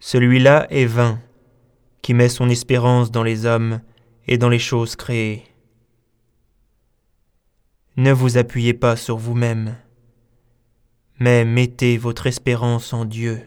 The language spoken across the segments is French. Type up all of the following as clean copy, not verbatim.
Celui-là est vain, qui met son espérance dans les hommes et dans les choses créées. Ne vous appuyez pas sur vous-même, mais mettez votre espérance en Dieu.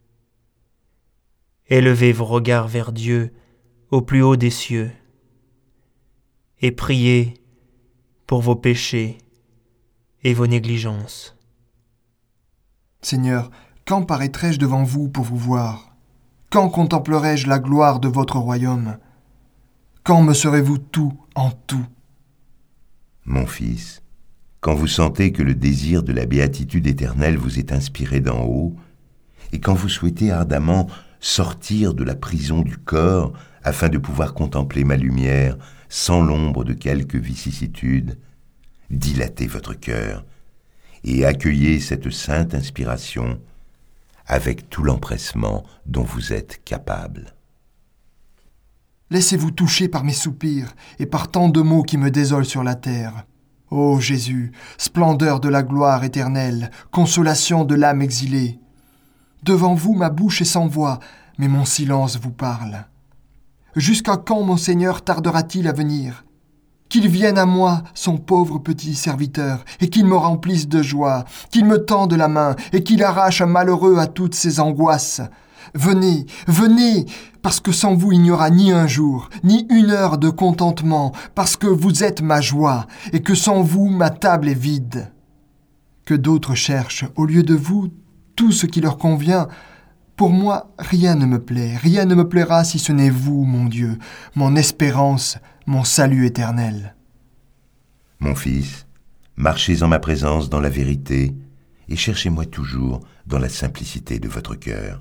Élevez vos regards vers Dieu au plus haut des cieux, et priez pour vos péchés et vos négligences. Seigneur, quand paraîtrai-je devant vous pour vous voir ? Quand contemplerai-je la gloire de votre royaume ? Quand me serez-vous tout en tout ? Mon fils, quand vous sentez que le désir de la béatitude éternelle vous est inspiré d'en haut, et quand vous souhaitez ardemment sortir de la prison du corps afin de pouvoir contempler ma lumière sans l'ombre de quelque vicissitude, dilatez votre cœur et accueillez cette sainte inspiration avec tout l'empressement dont vous êtes capable. Laissez-vous toucher par mes soupirs et par tant de maux qui me désolent sur la terre. Ô Jésus, splendeur de la gloire éternelle, consolation de l'âme exilée. Devant vous, ma bouche est sans voix, mais mon silence vous parle. Jusqu'à quand mon Seigneur tardera-t-il à venir ? Qu'il vienne à moi, son pauvre petit serviteur, et qu'il me remplisse de joie, qu'il me tende la main, et qu'il arrache un malheureux à toutes ses angoisses. Venez, venez, parce que sans vous il n'y aura ni un jour, ni une heure de contentement, parce que vous êtes ma joie, et que sans vous ma table est vide. Que d'autres cherchent, au lieu de vous, tout ce qui leur convient. Pour moi, rien ne me plaît, rien ne me plaira si ce n'est vous, mon Dieu, mon espérance, mon salut éternel. Mon fils, marchez en ma présence dans la vérité et cherchez-moi toujours dans la simplicité de votre cœur.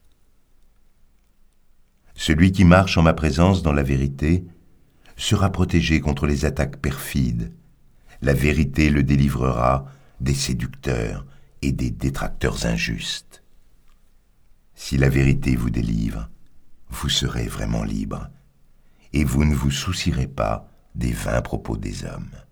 Celui qui marche en ma présence dans la vérité sera protégé contre les attaques perfides. La vérité le délivrera des séducteurs et des détracteurs injustes. Si la vérité vous délivre, vous serez vraiment libre, et vous ne vous soucierez pas des vains propos des hommes.